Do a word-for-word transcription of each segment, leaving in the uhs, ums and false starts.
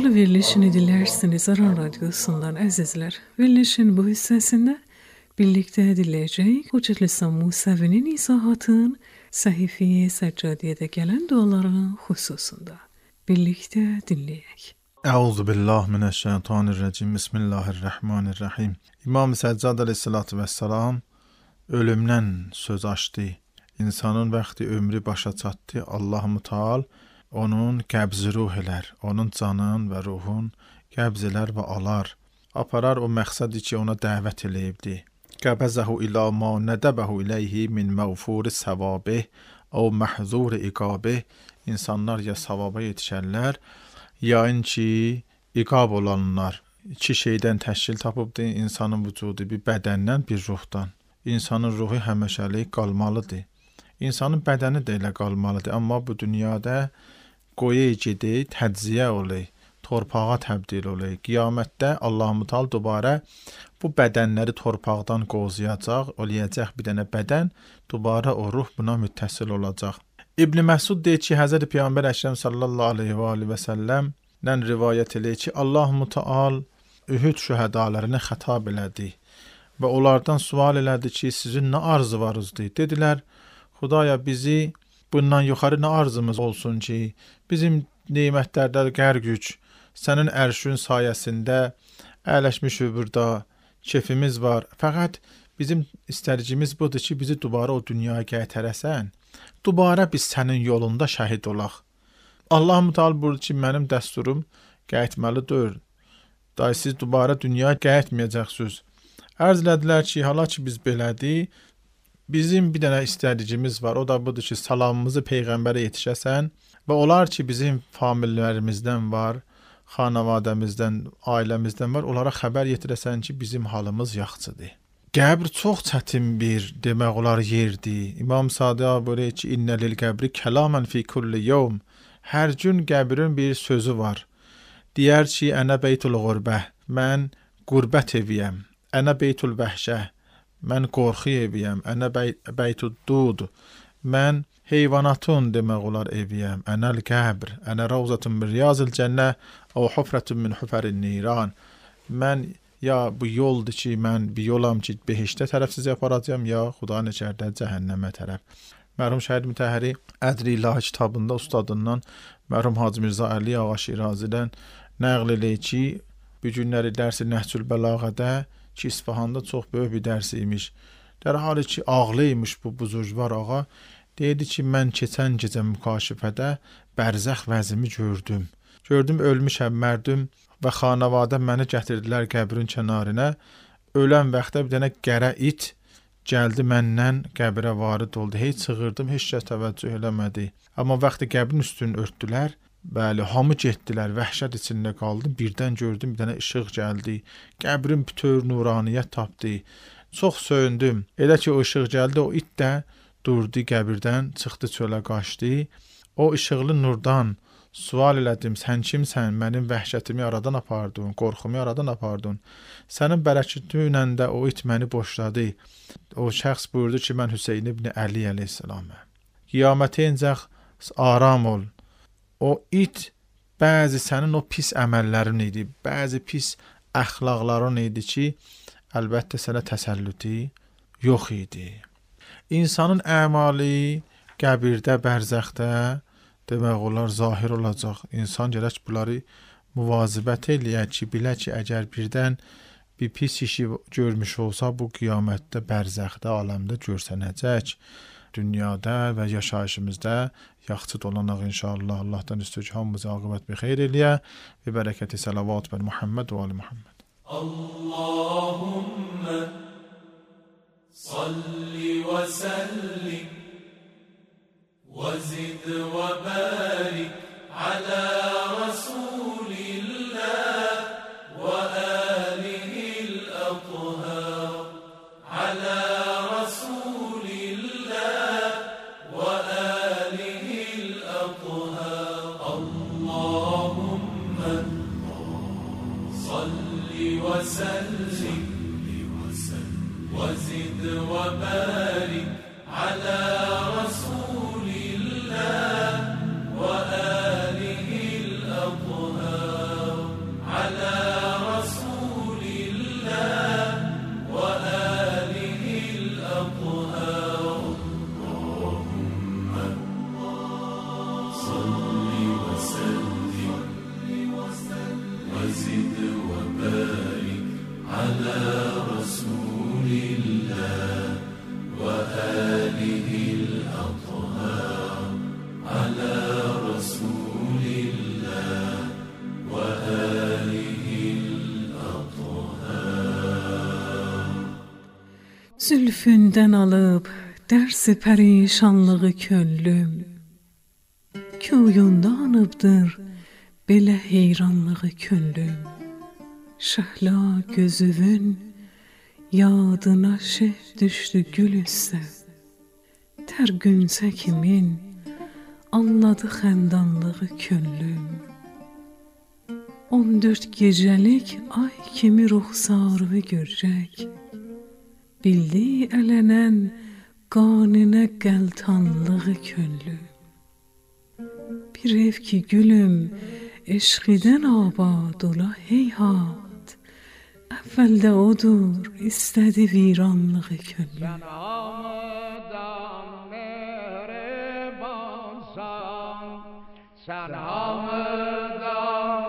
Hala verilişini dinlersiniz Aran Radyosu'ndan azizler. Verilişin bu hissesinde birlikte dinleyecek Hocet Lisan Musevi'nin izahatın Sahife-i Seccadiye'de gelen duaların hususunda. Birlikte dinleyek. Euzu billahi mineşşeytanirracim. Bismillahirrahmanirrahim. İmam Səccad əleyhissalatu vesselam ölümdən söz açdı. İnsanın vaxtı ömrü başa çatdı. Allah-u Teala onun qəbzi ruh elər, onun canın və ruhun qəbz elər və alar. Aparar o məqsədi ki, ona dəvət eləyibdi. Qəbəzəhu ilə ma nədəbəhu iləyhi min məğfuri səvabih o məhzuri iqabih. İnsanlar ya savaba yetişərlər, ya ki, iqab olanlar. İki şeydən təşkil tapıbdı, insanın vücudu bir bədəndən, bir ruhdan. İnsanın ruhu həmişəlik qalmalıdır. İnsanın bədəni də elə qalmalıdır, amma bu dünyada qoya gedi, tədziyə olay, torpağa təbdil olay. Qiyamətdə Allah-u Teala dubara bu bədənləri torpaqdan qozuyacaq, oluyacaq bir dənə bədən, dubara o ruh buna müttəsil olacaq. İbn Məsud deyir ki, Həzrəti Peyğəmbər Əkrəm sallallahu aleyhi və aleyhi və səlləmdən rivayət eləyir ki, Allah-u Teala Ühud şühədalarını xətab elədi və onlardan sual elədi ki, sizin nə arzu varızdır? Dedilər, Xudaya bizi bundan yuxarı nə arzumuz olsun ki, bizim nemətlərdə qər güc, sənin ərşün sayəsində əyləşmişik burada, kefimiz var. Fəqət bizim istərcimiz budur ki, bizi dubara o dünyaya gətirəsən, dubara biz sənin yolunda şəhid olaq. Allah-u Teala buyurdu ki, mənim dəsturum qayıtmalıdır. Day siz dubara dünyaya qayıtmayacaqsınız. Ərz elədilər ki, hala ki biz belədik, bizim bir dənə istədicimiz var, o da budur ki, salamımızı Peyğəmbərə yetişəsən və olar ki, bizim famillərimizdən var, xanavadəmizdən, ailəmizdən var, onlara xəbər yetirəsən ki, bizim halımız yaxşıdır. Qəbr çox çətin bir, demək olar, yerdir. İmam Sadiq buyurur ki, İnnə lil qəbri kəlamən fi kulli yevm. Hər gün qəbrin bir sözü var. Deyər ki, ənə beytul qurbə, mən qurbət eviyəm, ənə beytul vəhşə, mən qorxu eviyəm, ənə beytud dud, mən heyvanatın demək olar eviyəm, ənəl qəbr, ənə ravzatun min riyazil cənnə, o hufratun min hufərin niran. Mən ya bu yoldur ki, mən bir yolam ki, behiştə tərəf sizi aparacağım, ya Xuda neçərdə cəhənnəmə tərəf. Mərhum Şəhid Mütəhhəri Ədri İlahi kitabında ustadından, mərhum Hacı Mirzə Əli Ağa Şirazidən nəql eləyir ki, bu günləri dərsi Nəhcül Bəlağədə ki, İsfahanda çox böyük bir dərs imiş. Dər halı ki, ağlıymış bu buzurgvar ağa, deyirdi ki, mən keçən gecə mükaşifədə bərzəx vəzimi gördüm. Gördüm, ölmüşəm mərdüm və xanavadə məni gətirdilər qəbrin kənarına. Ölən vaxtda bir dənə qərə it gəldi məndən qəbrə varid oldu. Heç çığırdım, heç kəs təvəccüh eləmədi. Amma vaxtı qəbrin üstünü örtdülər, bəli, hamı getdilər, vəhşət içində qaldım, birdən gördüm, bir dənə işıq gəldi, qəbrin bütöv nuraniyyət tapdı, çox söyündüm. Elə ki, o işıq gəldi, o it də durdu qəbirdən, çıxdı çölə qaçdı. O işıqlı nurdan sual elədim, sən kimsən, mənim vəhşətimi aradan apardın, qorxumu aradan apardın. Sənin bərəkətinlə də o it məni boşladı. O şəxs buyurdu ki, mən Hüseyin ibn Əli əleyhissalaməm. Qiyamətə incək aram ol. O it bəzi sənin o pis əməllərin idi, bəzi pis əxlaqların idi ki, əlbəttə sənə təsəllütü yox idi. İnsanın əmali qəbirdə, bərzəxdə demək olar, zahir olacaq. İnsan gərək bunları müvazibət eləyək ki, bilə ki, əgər birdən bir pis işi görmüş olsa, bu qiyamətdə, bərzəxdə, aləmdə görsənəcək. Dünyada və yaşayışımızda yaxşı dolanaq inşallah. Allahdan istəyir ki, hamımızı aqibət bir xeyr eləyə və bərəkəti salavat bər Muhammed və ali Muhammed. Allahümme salli və səllim və zid və barik alə Rasulillah və əlihil əthər alə وسلم وزد وبارك على رسول الله وآله الأطهار على رسول الله وآله الأطهار على رسول الله وآله الأطهار. Zülfünden alıp dersi perişanlığı köllüm, kuyunda anıbdır belə heyranlığı köllüm. Şəhla gözüvün yadına şeh düşdü gül üstə, tər günsə kimin anladı xəndanlığı köllüm. on dörd gecəlik ay kimi ruxsarı görəcək, bildi ələnən qanine qəltanlığı köllüm. Bir ev ki gülüm eşqiden abad ola heyhat, əvvəldə odur istədi viranlığı köllüm. Sen hamıdan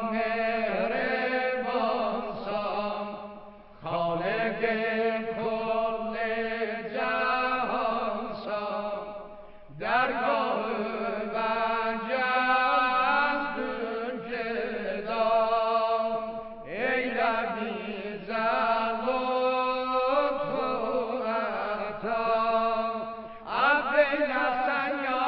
mehribansan, Halik-i kulli cahansan, dergahı bencezdün fidan, eyle bize lütfu etan, affeyle sen ya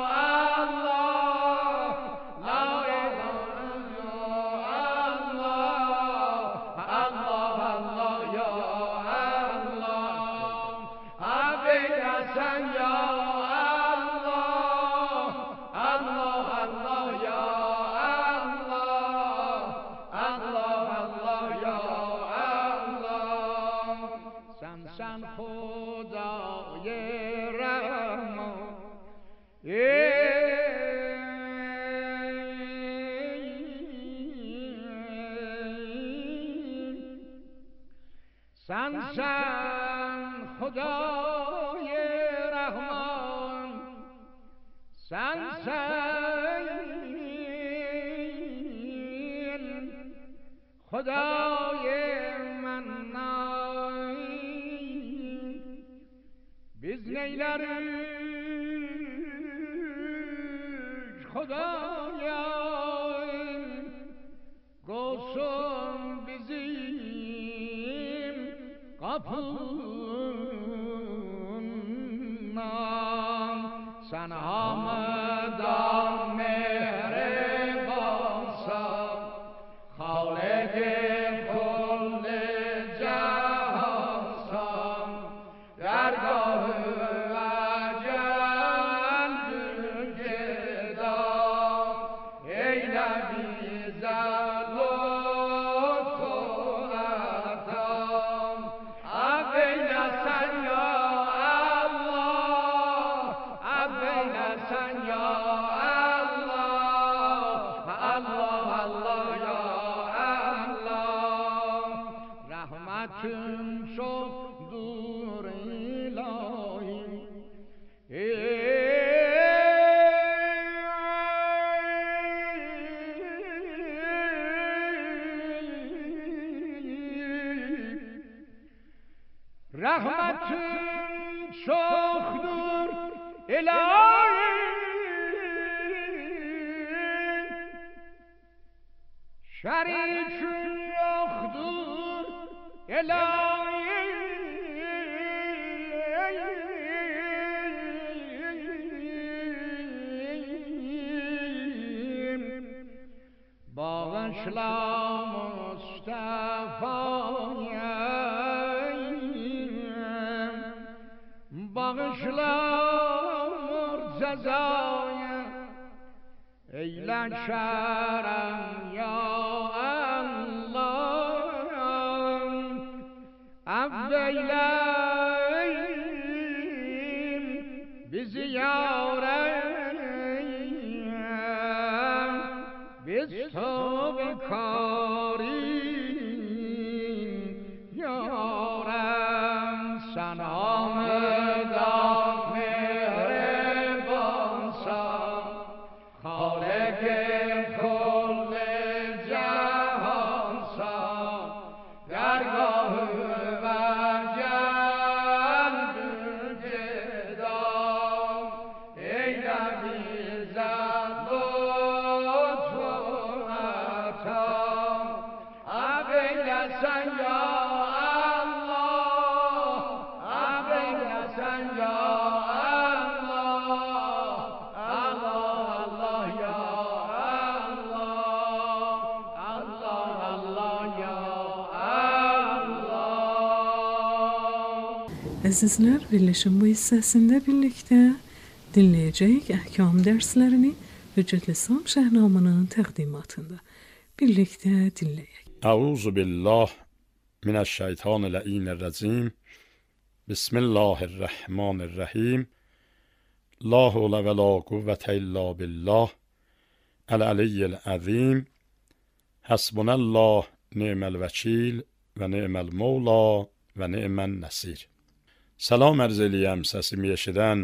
sen Hudâ-i Rahman, sen sen Hudâ-i Rahman, sen sen Hudâ-i Mennan. Biz neyleriz Hudaya, olsun bizim kapından. Sen hamıdan mehribansan, Halik-i kulli cahansan, dergahı ecel gidam, eyle bize lütfu etam, affeyle sen ya Allah, affeyle sen ya Allah, Allah Allah ya Allah, rahmetin çoktur ilahi. Rahmetin çoktur ilahi, şerikin yoktur ilahi. Bağışla Mustafa'ya, bağışla Murteza'ya, eyle şerem ya Allah, affeyle bizi yar eyle, biz tövbe karin yarem. Sen hamıdan mehribansan, Halik-i kulli cahansan, dergahı eylesən ya Allah, əfv eylesən ya Allah, Allah Allah ya Allah, Allah Allah ya Allah. Əzizlər, birləşin bu hissəsində birlikdə dinləyəcəyik əhkam dərslərini Hüccət Lisam Şəhnamının təqdimatında. Birlikdə dinləyək. Əuzu billah minəşşeytanirracim. Bismillahirrahmanirrahim. La havle və la quvvətə illa billah. Əl-əliyyil əzim. Həsbunəllah ni'məl vəkil və ni'məl mevla və ni'mən nəsir. Salam ərz eləyəm səsimi eşidən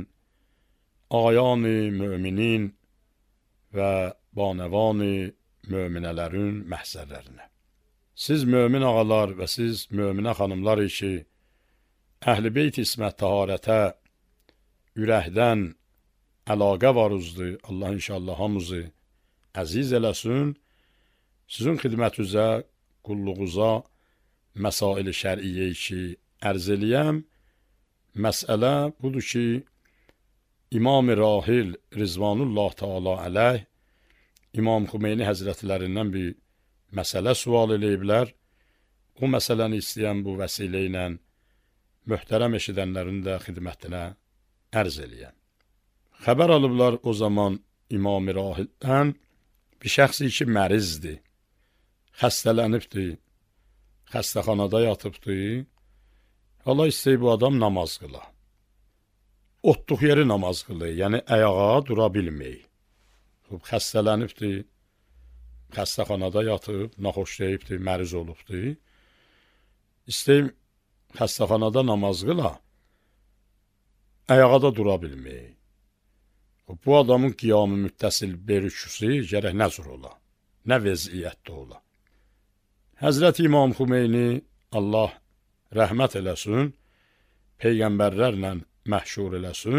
ayani müminin və banəvani möminələrin məhzərlərinə. Siz mömin ağalar və siz möminə xanımlar ki, əhl-i beyt ismət taharətə ürəkdən əlaqə varızdır. Allah inşallah hamızı əziz eləsin. Sizin xidmətinizə, qulluğuza məsail-i şər'iyyə ki, ərz eləyəm. Məsələ budur ki, İmam-ı Rahil Rizvanullah Teala əleyh İmam Xümeyni həzrətlərindən bir məsələ sual eləyiblər. O məsələni istəyən bu vəsilə ilə möhtərəm eşidənlərin də xidmətinə ərz eləyəm. Xəbər alıblar o zaman İmam-ı Rahildən bir şəxsi ki mərizdir, xəstələnibdir, xəstəxanada yatıbdır. Allah istəyir bu adam namaz qıla. Otluq yeri namaz qılı, yəni ayağa dura bilməyir. Xəstələnibdir, xəstəxanada yatıb, naxoşlayıbdır, məriz olubdur. İstəyir xəstəxanada namaz qıla, ayağa da dura bilməyir. Bu adamın qiyamı müttəsil berüküsü gərək nə cür ola, nə vəziyyətdə ola. Həzrət İmam Xümeyni, Allah rəhmət eləsin, peyğəmbərlərlə məhşur eləsin.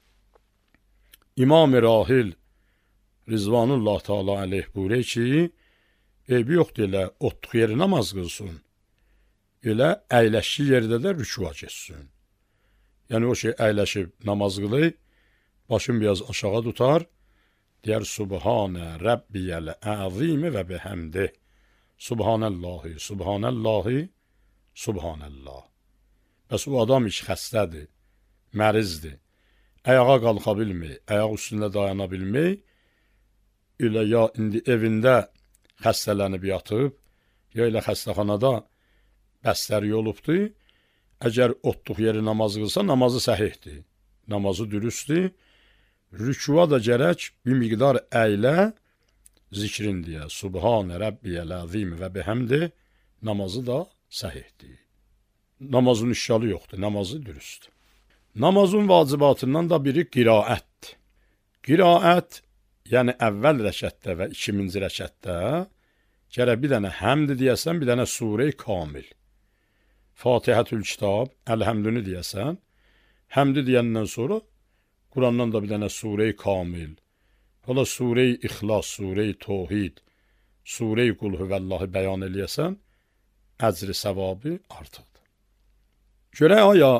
İmam-ı Rahil Rizvanullah Teala əleyh buyuruyor ki, eybi yoxdur elə otluq yeri namaz qılsın, elə əyləşki yerdə də rükua geçsin. Yəni o şey əyləşib namaz qılır, başını biraz aşağı tutar, deyər Subhanə Rabbiyəl əzimi və bihəmdih. Subhanəllahi, Subhanəllahi, Subhanəllah. Bəs o adam iş xəstədir, mərizdir, ayağa qalxa bilmir, ayaq üstündə dayana bilmir, elə ya indi evində xəstələnib yatıb, ya elə xəstəxanada bəstəri olubdur, əgər otluq yeri namaz qılsa, namazı səhihdir, namazı dürüstdir, rükua da gərək bir miqdar əylə zikrin deyə, Subhanə Rabbiyəl əzim və bihəmdih, namazı da səhihdir. Namazın işgalı yoxdur, namazı dürüstdür. Namazın vacibatından da biri qiraətdir. Qiraət, yəni əvvəl rəkətdə və ikinci rəkətdə gərək bir dənə həmd deyəsən, bir dənə surə-i kamil. Fatihətül kitab, əlhəmdünü deyəsən, həmdi deyəndən sonra Qurandan da bir dənə surə-i kamil. Hala surə-i İxlas, surə-i Tohid, surə-i Qul Huvəllahı bəyan eləyəsən, əcri savabı artıqdır. Görək aya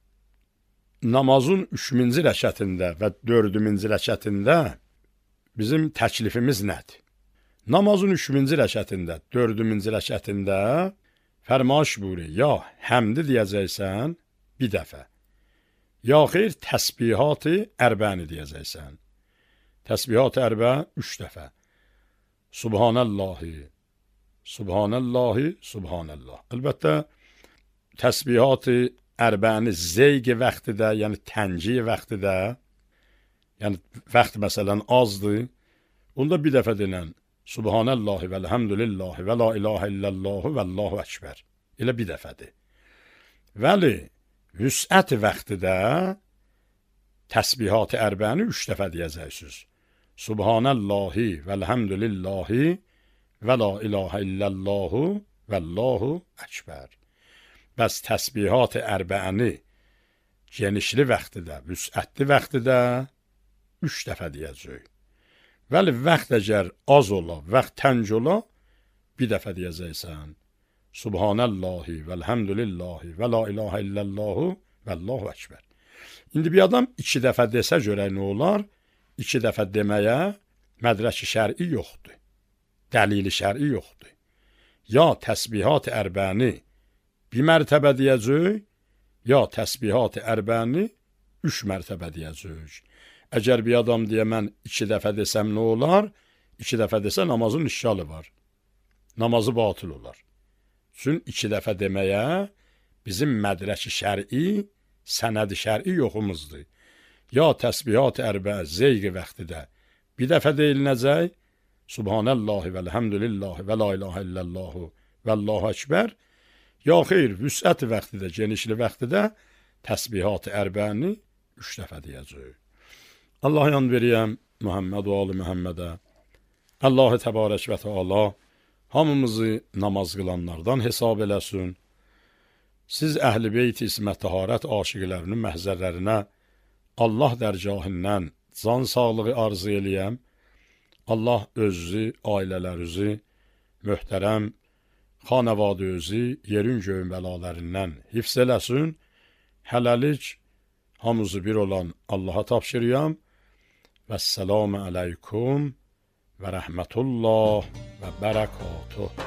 namazın üçüncü rəkətində və dördüncü rəkətində bizim təklifimiz nədir? Namazın üçüncü rəkətində, dördüncü rəkətində fərmaş buyuruyor, ya həmdi deyəcəksən bir dəfə, ya xeyr təsbihat-ı ərbəni deyəcəksən. Təsbihat-ı ərbə üç dəfə. Subhanəllahi, Subhanəllahi, Subhanəllah. Əlbəttə, təsbihat-ı ərbəni zeyqi vaxtidə, yəni tənci vaxtidə, yəni vaxt məsələn azdır, onda bir dəfə denən, Subhanəllahi və elhamdülillahi və la ilahə illəllahu və Allahu əkbər. Elə bir dəfədir. Vəli, vüsət vaxtidə təsbihat-ı ərbəni üç dəfə deyəcəksiniz. Subhanəllahi və elhamdülillahi və la ilahə illəllahu və Allahu əkbər. Bəs təsbihat-ı ərbəni genişli vaxtidə, vüsətli vaxtidə üç dəfə deyəcək. Vəli vaxt əgər az ola, vaxt tənc ola, bir dəfə deyəcəksən. Subhanallahi velhamdülillahi və la ilahə illəllahu və Allahu əkbər. İndi bir adam iki dəfə desə görək nə olar? İki dəfə deməyə mədrəki şər'i yoxdur. Dəlili şər'i yoxdur. Ya təsbihat ərbəni bir mərtəbə deyəcək, ya təsbihat ərbəni üç mərtəbə deyəcək. Əgər bir adam deyə mən iki dəfə desəm nə olar? İki dəfə desə namazın işgalı var. Namazı batıl olar. Çünki iki dəfə deməyə bizim mədrəki şər'i, sənədi şər'i yoxumuzdur. Ya təsbihat ərbə zeyqi vaxtıda bir dəfə deyiləcək, Subhanallahi və elhamdülillahi və la ilahə illəllahu və Allahu əkbər, ya xeyr, vüsət vaxtıda, genişli vaxtıda təsbihat ərbəni üç dəfə deyəcək. Allah yan veriyəm Muhammed və Ali Muhammedə. Allah təbarək və teala hamımızı namaz qılanlardan hesab eləsin. Siz əhl-i beyt ismət təharət aşiqlərinin məhzərlərinə Allah dərgahından can sağlığı arzu eləyəm. Allah özü, ailələrinizi, möhtərəm xanəvadı özü yerin göyün bəlalarından hifz eləsin. Hələlik hamımızı bir olan Allaha tapşırıyam. Vəssalamu aleykum və rəhmətullah və bərəkatuh.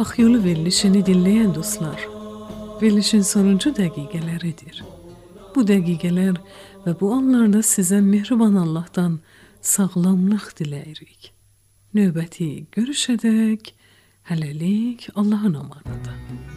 Hak Yolu verilişini dinleyen dostlar, verilişin sonuncu dəqiqələridir. Bu dəqiqələr və bu anlarda sizə mehriban Allah'tan sağlamlıq diləyirik. Növbəti görüşədək, hələlik Allahın amanında.